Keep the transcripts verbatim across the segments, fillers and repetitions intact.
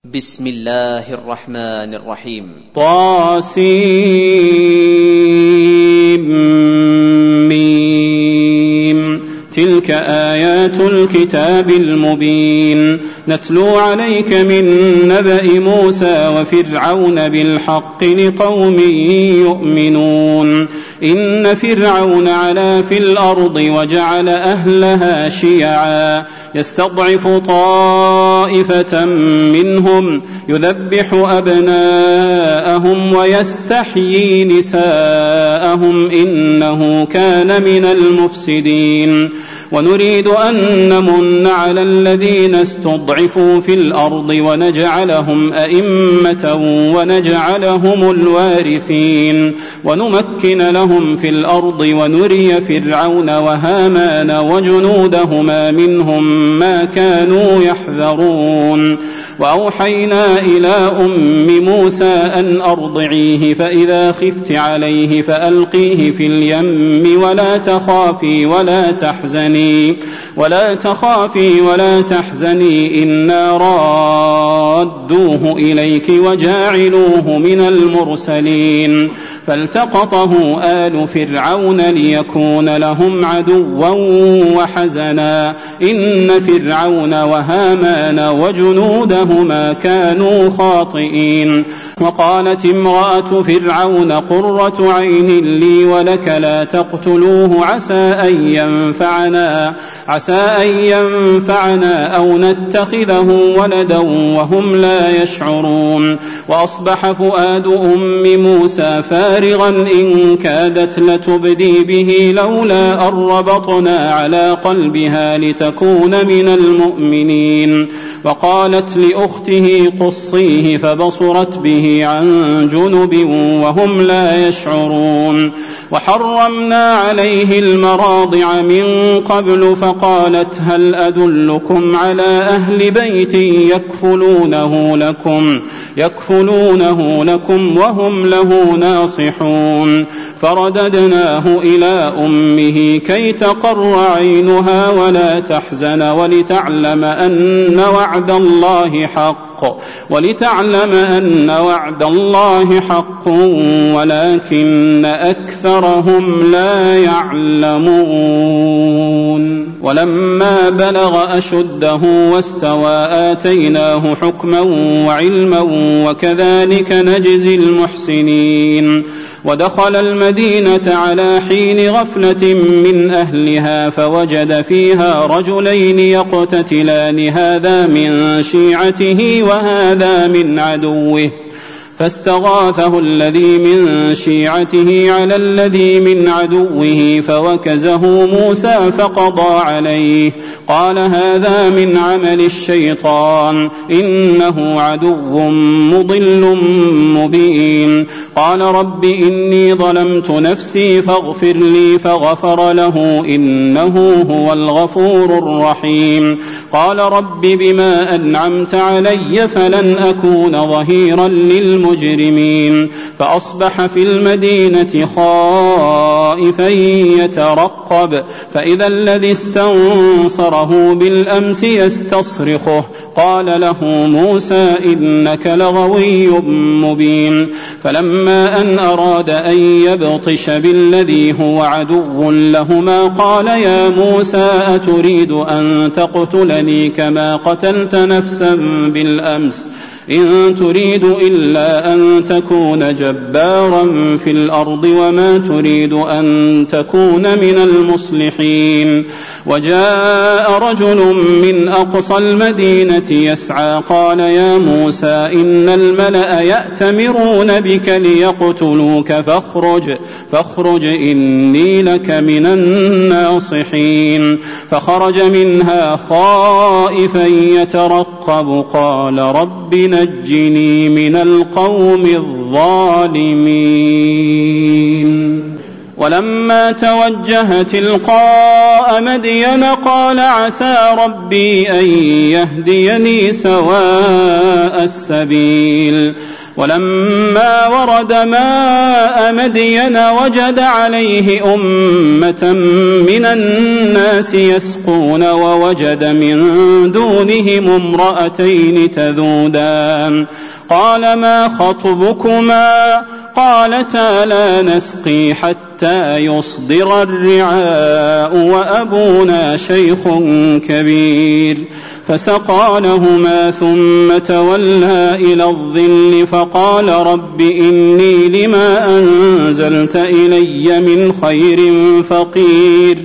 بسم الله الرحمن الرحيم. طاسيم. تلك آيات الكتاب المبين نتلو عليك من نبأ موسى وفرعون بالحق لقوم يؤمنون. إن فرعون علا في الأرض وجعل أهلها شيعا يستضعف طائفة منهم يذبح أبناءهم ويستحيي نساءهم إنه كان من المفسدين. ونريد أن نمن على الذين استضعفوا في الأرض ونجعلهم أئمة ونجعلهم الوارثين ونمكن لهم في الأرض ونري فرعون وهامان وجنودهما منهم ما كانوا يحذرون. وأوحينا إلى أم موسى أن أرضعيه فإذا خفت عليه فألقيه في اليم ولا تخافي ولا تحزني ولا تخافي ولا تحزني إنا رادوه إليك وجاعلوه من المرسلين. فالتقطه آل فرعون ليكون لهم عدوا وحزنا إن فرعون وهامان وجنودهما كانوا خاطئين. وقالت امرأة فرعون قرة عين لي ولك لا تقتلوه عسى أن ينفعنا عسى أن ينفعنا أو نتخذه ولدا وهم لا يشعرون. وأصبح فؤاد أم موسى فارغا إن كادت لتبدي به لولا أن ربطنا على قلبها لتكون من المؤمنين. وقالت لأخته قصيه فبصرت به عن جنب وهم لا يشعرون. وحرمنا عليه المراضع من قبل فقالت هل أدلكم على أهل بيت يكفلونه لكم يكفلونه لكم وهم له ناصحون. فرددناه إلى أمه كي تقر عينها ولا تحزن ولتعلم أن وعد الله حق ولتعلم أن وعد الله حق ولكن أكثرهم لا يعلمون. ولما بلغ أشده واستوى آتيناه حكما وعلما وكذلك نجزي المحسنين. ودخل المدينة على حين غفلة من أهلها فوجد فيها رجلين يقتتلان هذا من شيعته وهذا من عدوه فاستغاثه الذي من شيعته على الذي من عدوه فوكزه موسى فقضى عليه قال هذا من عمل الشيطان إنه عدو مضل مبين. قال رب إني ظلمت نفسي فاغفر لي فغفر له إنه هو الغفور الرحيم. قال رب بما أنعمت علي فلن أكون ظهيرا للمجرمين المجرمين. فأصبح في المدينة خائفا يترقب فإذا الذي استنصره بالأمس يستصرخه قال له موسى إنك لغوي مبين. فلما أن أراد أن يبطش بالذي هو عدو لهما قال يا موسى أتريد أن تقتلني كما قتلت نفسا بالأمس إن تريد إلا أن تكون جبارا في الأرض وما تريد أن تكون من المصلحين. وجاء رجل من أقصى المدينة يسعى قال يا موسى إن الملأ يأتمرون بك ليقتلوك فاخرج فاخرج إني لك من الناصحين. فخرج منها خائفا يترقب قال رب نجني من القوم الظالمين. ولما توجه تلقاء مدين قال عسى ربي أن يهديني سواء السبيل. ولما ورد ماء مدين وجد عليه أمة من الناس يسقون ووجد من دونهم امرأتين تذودان قال ما خطبكما قالتا لا نسقي حتى يصدر الرعاء وأبونا شيخ كبير فسقى لهما ثم تولى إلى الظل فقال رب إني لما أنزلت إلي من خير فقير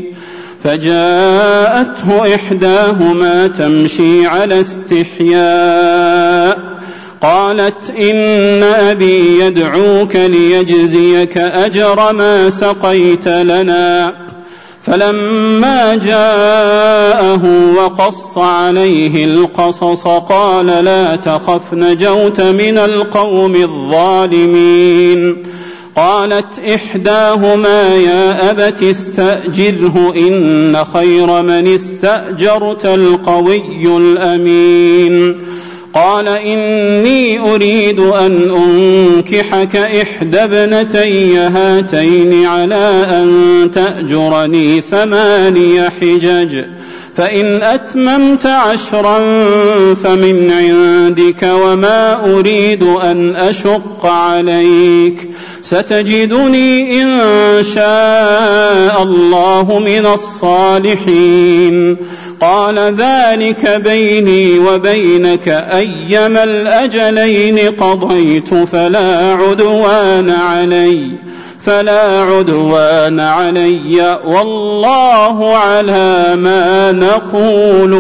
فجاءته إحداهما تمشي على استحياء قالت إن أبي يدعوك ليجزيك أجر ما سقيت لنا فلما جاءه وقص عليه القصص قال لا تخف نجوت من القوم الظالمين قالت إحداهما يا أبت استأجره إن خير من استأجرت القوي الأمين قال إني أريد أن أنكحك إحدى ابنتي هاتين على أن تأجرني ثماني حجج فإن أتممت عشرا فمن عندك وما أريد أن أشق عليك ستجدني إن شاء الله من الصالحين قال ذلك بيني وبينك أيما الأجلين قضيت فلا عدوان علي فلا عدوان علي والله على ما نقول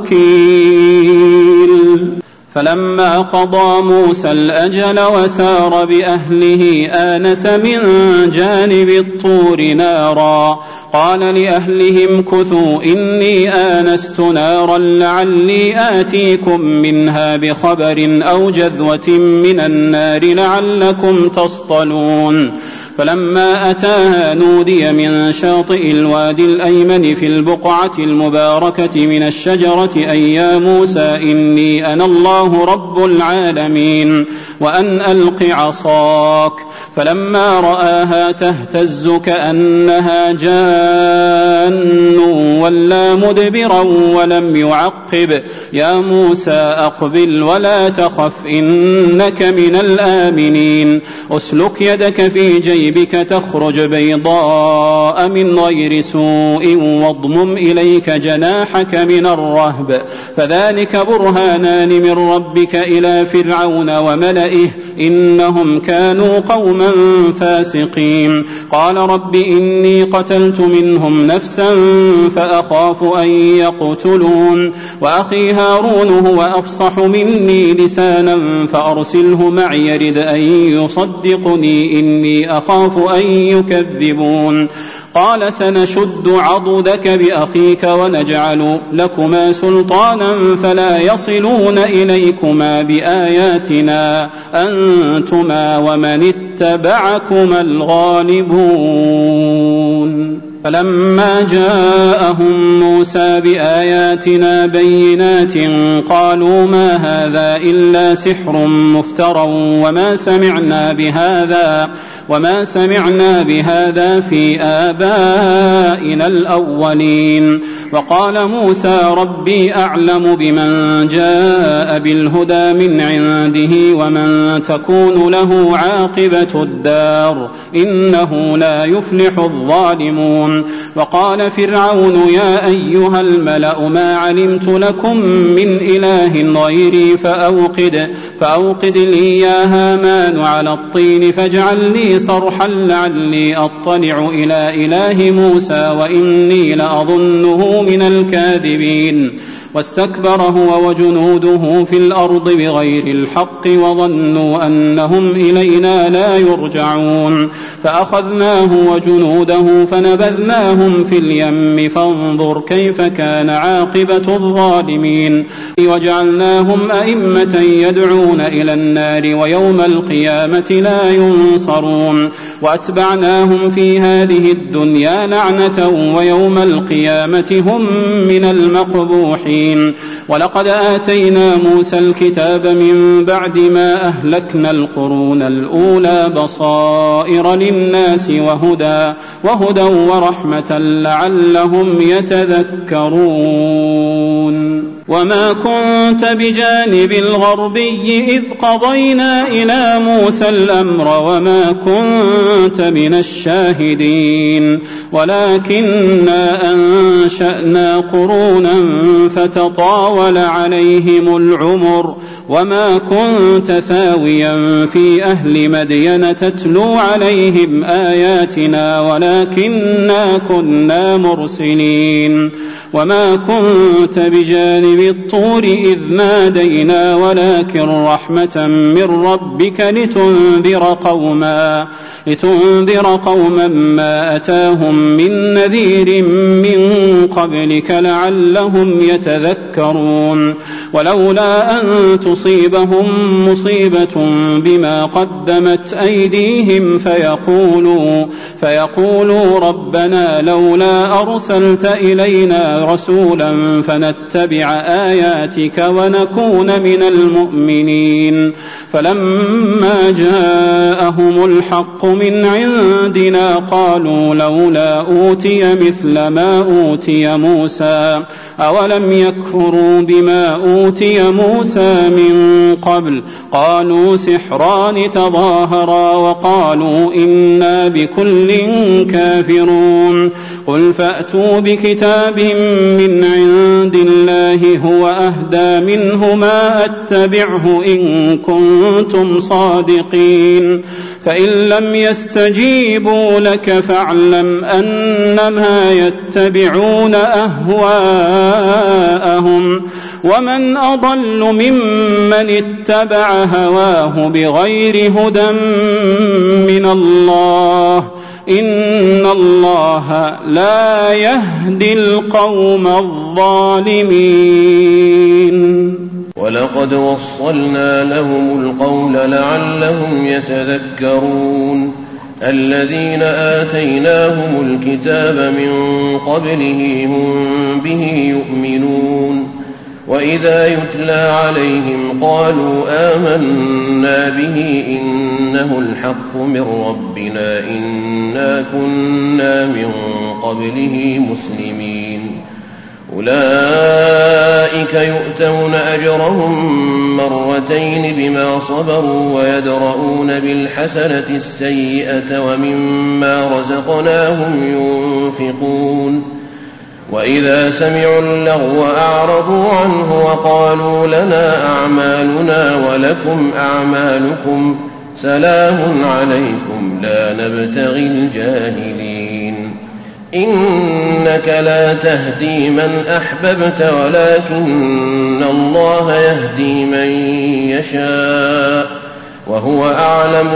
وكيل فلما قضى موسى الأجل وسار بأهله آنس من جانب الطور نارا قال لأهلهم كثوا إني آنست نارا لعلي آتيكم منها بخبر أو جذوة من النار لعلكم تصطلون فلما أتاها نودي من شاطئ الوادي الأيمن في البقعة المباركة من الشجرة أي يا موسى إني أنا الله رب العالمين وأن ألق عصاك فلما رآها تهتز كأنها جان ولا مدبرا ولم يعقب يا موسى أقبل ولا تخف إنك من الآمنين أسلك يدك في جيبك تخرج بيضاء من غير سوء واضمم إليك جناحك من الرهب فذلك برهانان من ربك إلى فرعون وملئه إنهم كانوا قوما فاسقين قال رب إني قتلت منهم نفسا فأخاف أن يقتلون وأخي هارون هو أفصح مني لسانا فأرسله معي يرد أن يصدقني إني أخاف أن يكذبون قال سنشد عضدك بأخيك ونجعل لكما سلطانا فلا يصلون إليكما بآياتنا أنتما ومن اتبعكما الغالبون فلما جاءهم موسى بآياتنا بينات قالوا ما هذا إلا سحر مفترى وما سمعنا بهذا وما سمعنا بهذا في آبائنا الأولين وقال موسى ربي أعلم بمن جاء بالهدى من عنده ومن تكون له عاقبة الدار إنه لا يفلح الظالمون وقال فرعون يا أيها الملأ ما علمت لكم من إله غيري فأوقد, فأوقد لي يا هامان على الطين فاجعل لي صرحا لعلي أطلع إلى إله موسى وإني لأظنه من الكاذبين واستكبر هو وجنوده في الأرض بغير الحق وظنوا أنهم إلينا لا يرجعون فأخذناه وجنوده فنبذناهم في اليم فانظر كيف كان عاقبة الظالمين وجعلناهم أئمة يدعون إلى النار ويوم القيامة لا ينصرون وأتبعناهم في هذه الدنيا لعنة ويوم القيامة هم من المقبوحين المرسلين ولقد آتينا موسى الكتاب من بعد ما أهلكنا القرون الأولى بصائر للناس وهدى, وهدى ورحمة لعلهم يتذكرون وما كنت بجانب الغربي إذ قضينا إلى موسى الأمر وما كنت من الشاهدين ولكننا أنشأنا قرونا فتطاول عليهم العمر وما كنت ثاويا في أهل مدين تتلو عليهم آياتنا ولكننا كنا مرسلين وما كنت بجانب الطور إذ نادينا ولكن رحمة من ربك لتنذر قوما, لتنذر قوما ما أتاهم من نذير من قبلك لعلهم يتذكرون ولولا أن تصيبهم مصيبة بما قدمت أيديهم فيقولوا, فيقولوا ربنا لولا أرسلت إلينا رسولا فنتبع آياتك ونكون من المؤمنين فلما جاءهم الحق من عندنا قالوا لولا أوتي مثل ما أوتي موسى أولم يكفروا بما أوتي موسى من قبل قالوا سحران تظاهرا وقالوا إنا بكل كافرون قل فأتوا بكتاب من عند الله هو أهدى منه ما أتبعه إن كنتم صادقين فإن لم يستجيبوا لك فاعلم أنما يتبعون أهواءهم ومن أضل ممن اتبع هواه بغير هدى من الله إن الله لا يهدي القوم الظالمين ولقد وصلنا لهم القول لعلهم يتذكرون الذين آتيناهم الكتاب من قبله هم به يؤمنون وإذا يتلى عليهم قالوا آمنا به إنه الحق من ربنا إنا كنا من قبله مسلمين أولئك يؤتون أجرهم مرتين بما صبروا ويدرؤون بالحسنة السيئة ومما رزقناهم ينفقون وإذا سمعوا اللغو أعرضوا عنه وقالوا لنا أعمالنا ولكم أعمالكم سلام عليكم لا نبتغي الجاهلين إنك لا تهدي من أحببت ولكن الله يهدي من يشاء وهو أعلم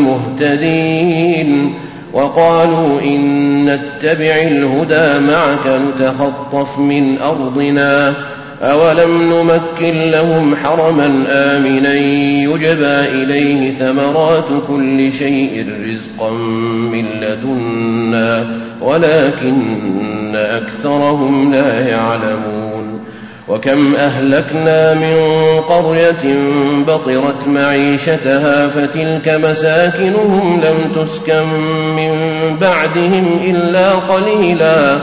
بالمهتدين وقالوا إن نتبع الهدى معك نتخطف من أرضنا أولم نمكن لهم حرما آمنا يجبى إليه ثمرات كل شيء رزقا من لدنا ولكن أكثرهم لا يعلمون وكم أهلكنا من قرية بطرت معيشتها فتلك مساكنهم لم تسكن من بعدهم إلا قليلا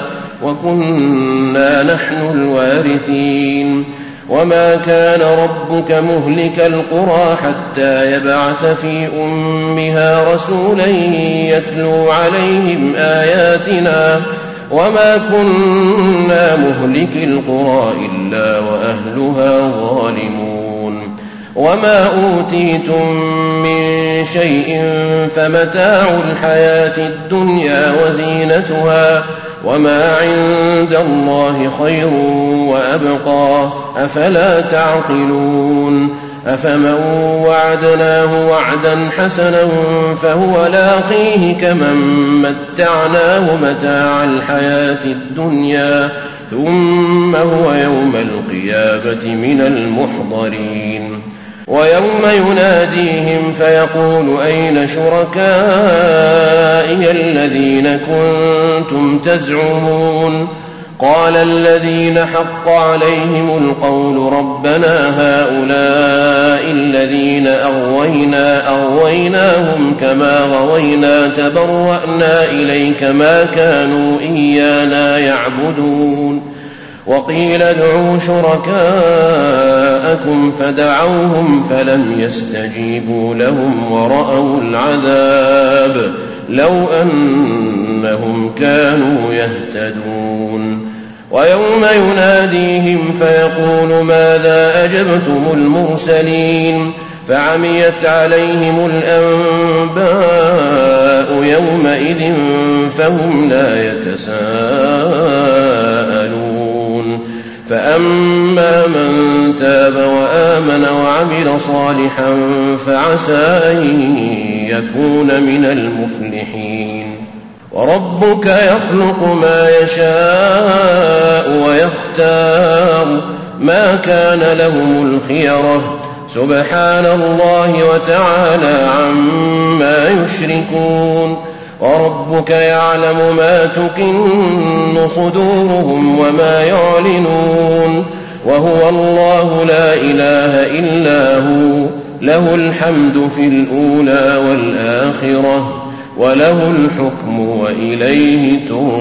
وكنا نحن الوارثين وما كان ربك مهلك القرى حتى يبعث في أمها رسولا يتلو عليهم آياتنا وما كنا مهلك القرى إلا وأهلها ظالمون وما أوتيتم من شيء فمتاع الحياة الدنيا وزينتها وما عند الله خير وأبقى أفلا تعقلون أفمن وعدناه وعدا حسنا فهو لاقيه كمن متعناه متاع الحياة الدنيا ثم هو يوم القيامة من المحضرين ويوم يناديهم فيقول أين شركائي الذين كنتم تزعمون قال الذين حق عليهم القول ربنا هؤلاء الذين أغوينا أغويناهم كما غوينا تبرأنا إليك ما كانوا إيانا يعبدون وقيل ادعوا شركاءكم فدعوهم فلم يستجيبوا لهم ورأوا العذاب لو أنهم كانوا يهتدون ويوم يناديهم فيقول ماذا أجبتم المرسلين فعميت عليهم الأنباء يومئذ فهم لا يتساءلون فأما من تاب وآمن وعمل صالحا فعسى أن يكون من المفلحين وربك يخلق ما يشاء ويختار ما كان لهم الخيرة سبحان الله وتعالى عما يشركون وربك يعلم ما تكن صدورهم وما يعلنون وهو الله لا إله إلا هو له الحمد في الأولى والآخرة وله الحكم وإليه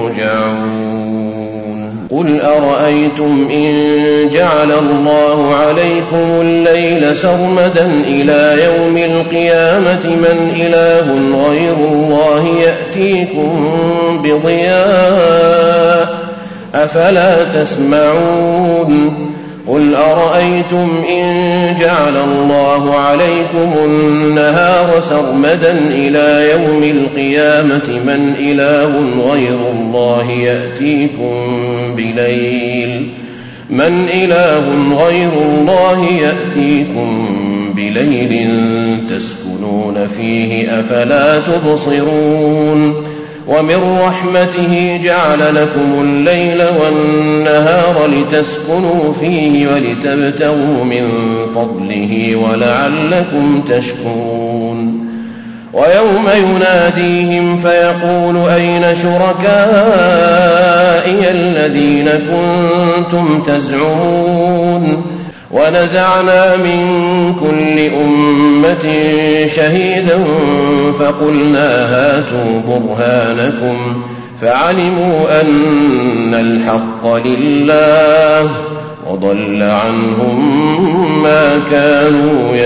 ترجعون قل أرأيتم إن جعل الله عليكم الليل سرمدا إلى يوم القيامة من إله غير الله يأتيكم بضياء أفلا تسمعون قل أرأيتم إن جعل الله عليكم النهار سرمدا إلى يوم القيامة من إله غير الله يأتيكم بليل من إله غير الله يأتيكم بليل تسكنون فيه أفلا تبصرون ومن رحمته جعل لكم الليل والنهار لتسكنوا فيه ولتبتغوا من فضله ولعلكم تشكرون ويوم يناديهم فيقول أين شركائي الذين كنتم تزعمون ونزعنا من كل أمة شهيدا فقلنا هاتوا برهانكم فعلموا أن الحق لله وضل عنهم ما كانوا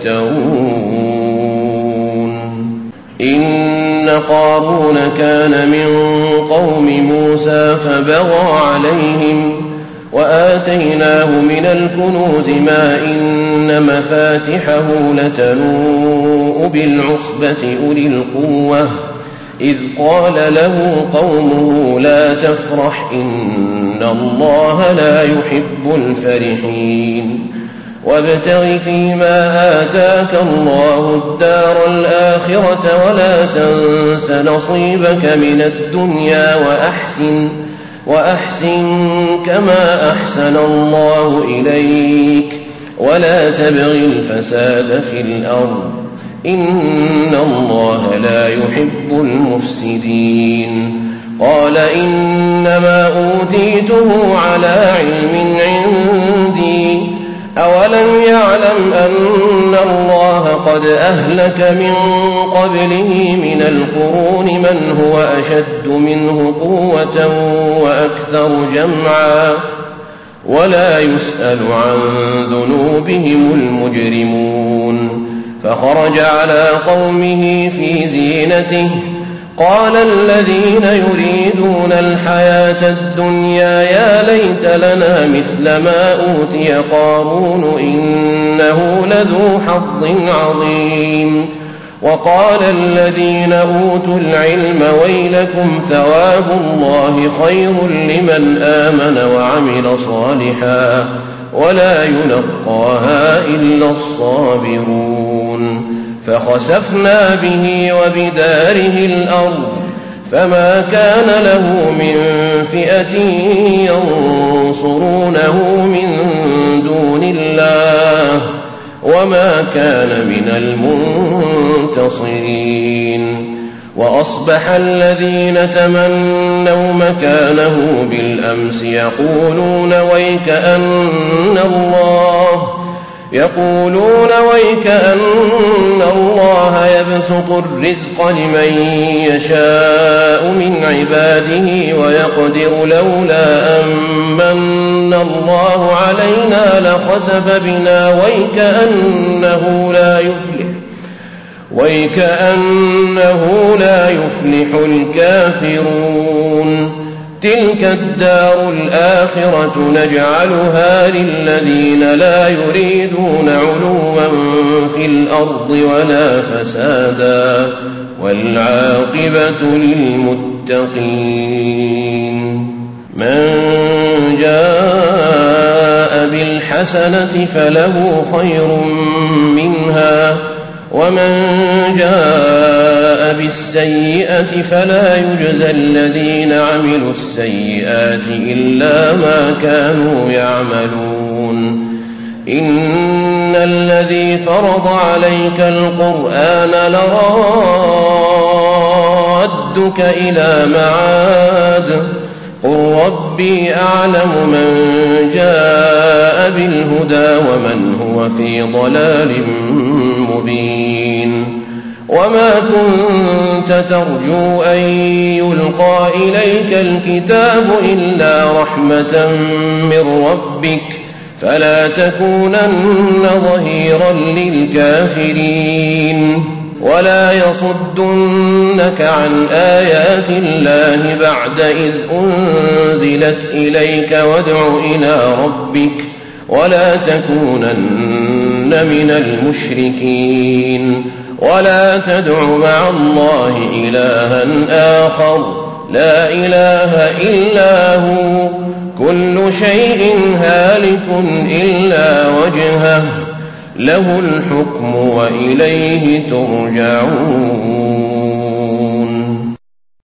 يفترون إن قارون كان من قوم موسى فبغى عليهم وآتيناه من الكنوز ما إن مفاتحه لتنوء بالعصبة أولي القوة إذ قال له قومه لا تفرح إن الله لا يحب الفرحين وابتغ فيما آتاك الله الدار الآخرة ولا تنس نصيبك من الدنيا وأحسن وأحسن كما أحسن الله إليك ولا تبغ الفساد في الأرض إن الله لا يحب المفسدين قال إنما أوتيته على علم عندي أولم يعلم أن الله قد أهلك من قبله من القرون من هو أشد منه قوة وأكثر جمعا ولا يسأل عن ذنوبهم المجرمون فخرج على قومه في زينته قال الذين يريدون الحياة الدنيا يا ليت لنا مثل ما أوتي قارون إنه لذو حظ عظيم وقال الذين أوتوا العلم ويلكم ثواب الله خير لمن آمن وعمل صالحا ولا يلقاها إلا الصابرون فخسفنا به وبداره الأرض فما كان له من فئة ينصرونه من دون الله وما كان من المنتصرين وأصبح الذين تمنوا مكانه بالأمس يقولون ويكأن الله يقولون ويكأن الله يبسط الرزق لمن يشاء من عباده ويقدر لولا أن من الله علينا لخسف بنا ويكأنه لا يفلح ويكأنه لا يفلح الكافرون تلك الدار الآخرة نجعلها للذين لا يريدون علوا في الأرض ولا فسادا والعاقبة للمتقين من جاء بالحسنة فله خير منها ومن جاء بالسيئة فلا يجزى الذين عملوا السيئات إلا ما كانوا يعملون إن الذي فرض عليك القرآن لرادك إلى معاد قل ربي أعلم من جاء بالهدى ومن هو في ضلال مبين وما كنت ترجو أن يلقى إليك الكتاب إلا رحمة من ربك فلا تكونن ظهيرا للكافرين ولا يصدنك عن آيات الله بعد إذ أنزلت إليك وادع إلى ربك ولا تكونن من المشركين ولا تدع مع الله إلها آخر لا إله إلا هو كل شيء هالك إلا وجهه له الحكم وإليه ترجعون